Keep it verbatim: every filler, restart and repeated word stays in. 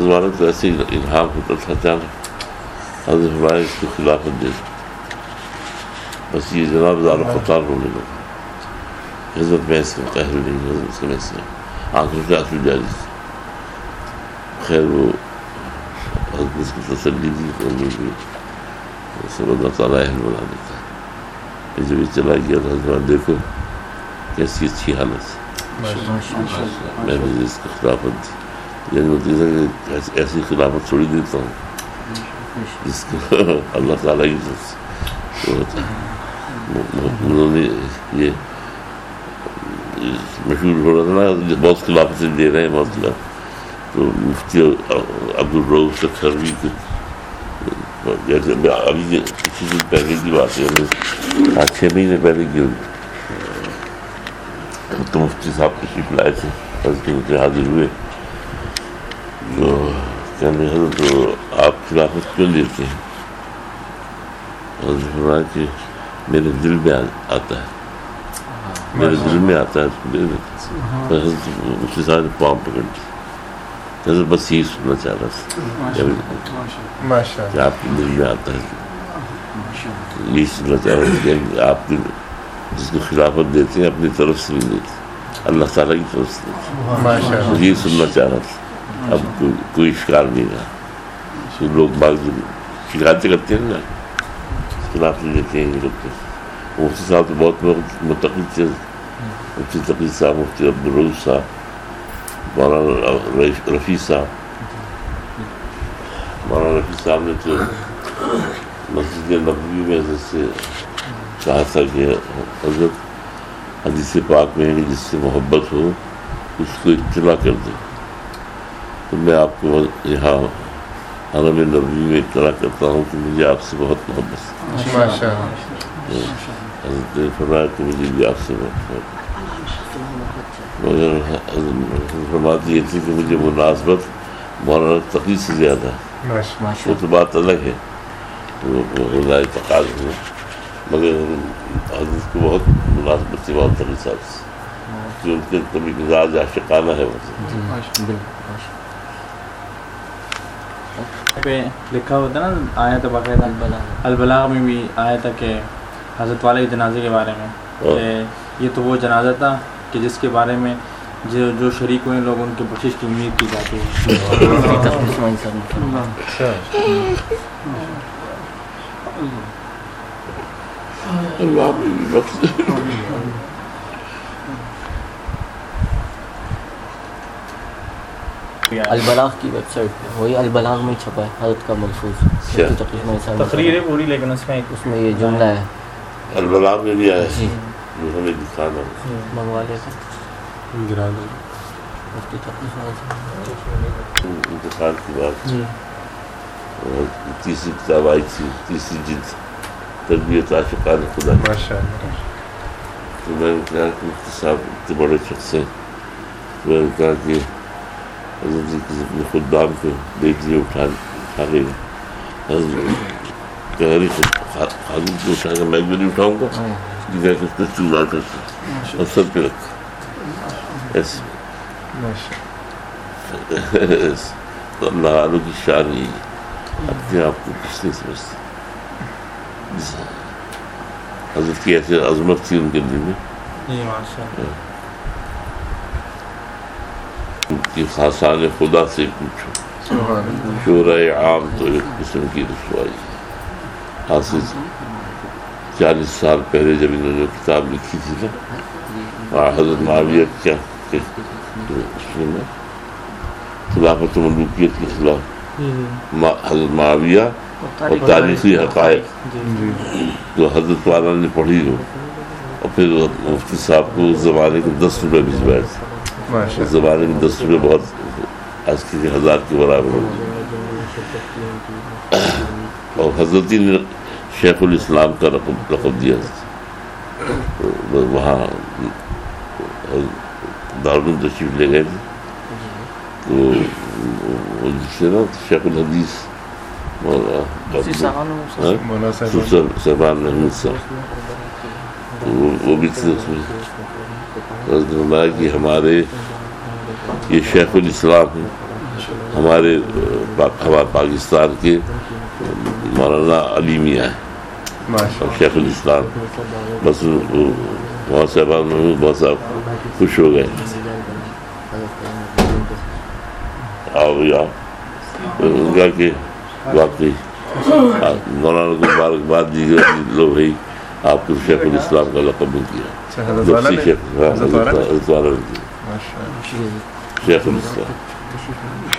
زمانہ تو ایسے ہی الہام ہوتا تھا اچانک حضرت فرمایا اس کو خلافت دے دو. بس یہ جناب زیادہ خطار ہونے لگا. حضرت میں اس کا قہر نہیں, حضرت سے میں اس کا آنکھوں سے آنسو جاری تھی. خیر وہ حضرت اس کی تسلی دی تو بھی سب اللہ تعالیٰ اہل بنا دیتا ہے. جب یہ چلا گیا تو حضرت دیکھو کیسی اچھی حالت ہے, میں نے اس کی خلافت دی. یعنی وہ کہ ایسی خلافت چھوڑی دیتا ہوں جس کو اللہ تعالیٰ کی طرف سے ہوتا ہے. انہوں نے یہ مشہور ہو رہا تھا نا بہت خلافتیں دے رہے ہیں بہت خلاف, تو مفتی عبد الرؤف تکھروی کے جیسے ابھی کسی دن پہلے کی بات ہے, آج چھ مہینے پہلے کی تو مفتی صاحب تشریف لائے تھے, حضرت حاضر ہوئے تو کہنے حضرت تو آپ خلافت کیوں لیتے ہیں؟ حضرت فرمایا کہ میرے دل میں آتا ہے, میرے دل میں آتا ہے. حضرت مفتی صاحب نے پاؤں پکڑ دی. حضرت بس یہی سننا چاہ رہا تھا کہ آپ کے دل میں آتا ہے, یہی سننا چاہ رہا تھا کہ آپ جس کو خلافت دیتے ہیں اپنی طرف سے نہیں دیتے, اللہ تعالیٰ کی طرف سے دیتے. یہی سننا چاہ رہا تھا. اب کوئی شکار نہیں رہا. لوگ بعض شکایتیں کرتے ہیں نا خلافت دیتے ہیں یہ لوگ. مفتی صاحب تو بہت متقی تھے, مفتی تقی صاحب, مفتی عبد الرؤف صاحب, مولانا رفیع صاحب. مولانا رفیع صاحب نے تو مسجد نبوی میں حضرت سے کہا تھا کہ حضرت حدیث پاک میں جس سے محبت ہو اس کو اطلاع کر دو. تو میں آپ کو یہاں حرم نبوی میں اطلاع کرتا ہوں کہ مجھے آپ سے بہت محبت ہے. حضرت نے فرمایا کہ مجھے بھی آپ سے بہت محبت, مگر فرماتی یہ تھی کہ مجھے مناسبت مولانا تقی سے زیادہ ہے. وہ تو بات الگ ہے, وہ اعتقاد ہے, مگر حضرت کو بہت مناسبت تھی مولانا تقی صاحب سے, کہ ان کے کبھی مزاج عاشقانہ ہے. پہ لکھا ہوتا ہے نا آیت باقاعدہ البلاغ میں بھی آیا تھا کہ حضرت والے کے جنازے کے بارے میں کہ یہ تو وہ جنازہ تھا کہ جس کے بارے میں جو جو شریک ہوئے لوگ ان کے بخشش کی امید کی جاتی ہے. البلاغ کی ویب سائٹ پہ وہی البلاغ میں چھپا ہے حضرت کا ملفوظ تقریر ہے پوری, لیکن اس میں اس میں یہ جملہ ہے البلاغ میں بھی آیا ہے جو ہمیں دکھانا منگوا لے کر انتقال کی بات. تیسری کتاب آئی تھی, تیسری جلد, تربیت عاشقان خدا. تو میں نے کہا کہ مفتی صاحب اتنے بڑے شخص ہیں, تو میں نے کہا کہ حضرت اپنے خدام کو دیکھ لیے اٹھا اٹھا لے گا. کہہ رہی خادم کو اٹھا کر میں بھی نہیں اٹھاؤں گا, جگہ کس نے چوڑا کرتا اور سر پہ رکھا ایسے. تو اللہ عالم کی شان یہی ہے, اپنے آپ کو کچھ نہیں سمجھتے. حضرت کی ایسی عظمت تھی ان کے دل میں کہ خاصان خدا سے پوچھو, شورۂ عام تو ایک قسم کی رسوائی. حاصل چالیس سال پہلے جب انہوں نے کتاب لکھی تھی نا حضرت معاویہ کیا خلافت و ملوکیت کے خلاف, حضرت معاویہ اور تاریخی حقائق, تو حضرت والا نے پڑھی ہو, اور پھر مفتی صاحب کو اس زمانے کے دس روپے بھجوائے تھے. اس زمانے میں دس روپے بہت آج کے ہزار کے برابر ہو. اور حضرت نے شیخ الاسلام کا رقم لقب دیا تھا. وہاں دارالعلوم تشریف لے گئے تھے, تو جس سے نا شیخ الحدیث صاحبان احمد صاحب, وہ بھی تھے اس میں. کہ ہمارے یہ شیخ الاسلام ہیں, ہمارے ہمارے پاکستان کے مولانا علی میاں ہیں اور شیخ الاسلام، بس بہت سے بات میں بہت سا خوش ہو گئے. آؤ یا ان کا کہ واقعی مولانا کو مبارکباد دی گئی، لو بھائی آپ کو شیخ الاسلام کا لقب مل گیا. شیخ الاسلام